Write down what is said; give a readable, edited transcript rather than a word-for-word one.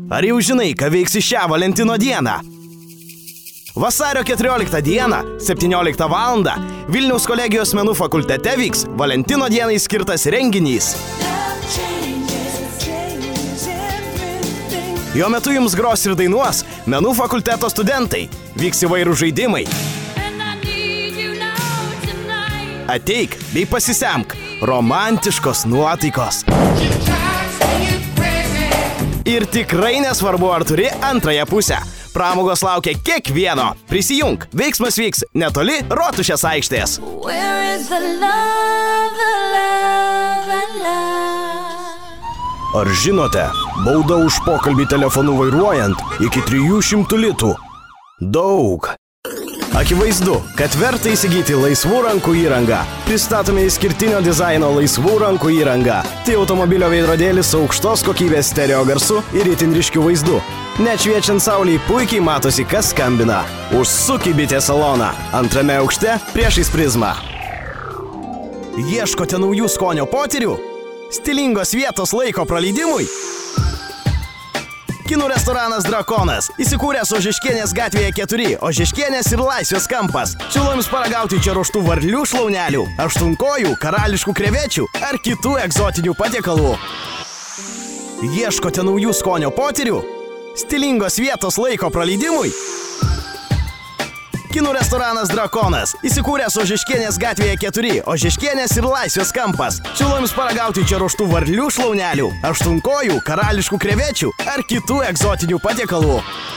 Ar jau žinai, ką veiksi šią Valentino dieną? Vasario 14 dieną, 17 val. Vilniaus kolegijos menų fakultete vyks Valentino dienai skirtas renginys. Jo metu jums gros ir dainuos menų fakulteto studentai, vyks įvairūs žaidimai. Ateik bei pasisemk romantiškos nuotaikos. Ir tikrai nesvarbu, ar turi antrąją pusę. Pramogos laukia kiekvieno. Prisijunk, veiksmas vyks netoli Rotušės aikštės. Ar žinote, bauda už pokalbį telefonu vairuojant iki 300 litų? Daug. Akivaizdu, kad verta įsigyti laisvų rankų įrangą. Pristatome išskirtinio dizaino laisvų rankų įrangą. Tai automobilio veidrodėlis su aukštos kokybės stereo garsu ir itin ryškiu vaizdu. Net šviečiant saulei puikiai matosi, kas skambina. Užsuk į bitės saloną. Antrame aukšte priešais prizmą. Ieškote naujų skonio potyrių? Stilingos vietos laiko praleidimui? Kinų restoranas Drakonas, įsikūręs Ožeškienės gatvėje 4, Ožeškienės ir Laisvės kampas. Siūlau jums paragauti čia ruoštų varlių šlaunelių, aštuonkojų, karališkų krevečių ar kitų egzotinių patiekalų. Ieškote naujų skonio potyrių? Stilingos vietos laiko praleidimui? Kinų restoranas Drakonas, įsikūręs Ožeškienės gatvėje 4, Ožeškienės ir Laisvės kampas. Siūlau jums paragauti čia ruoštų varlių šlaunelių, aštuonkojų, karališkų krevečių ar kitų egzotinių patiekalų.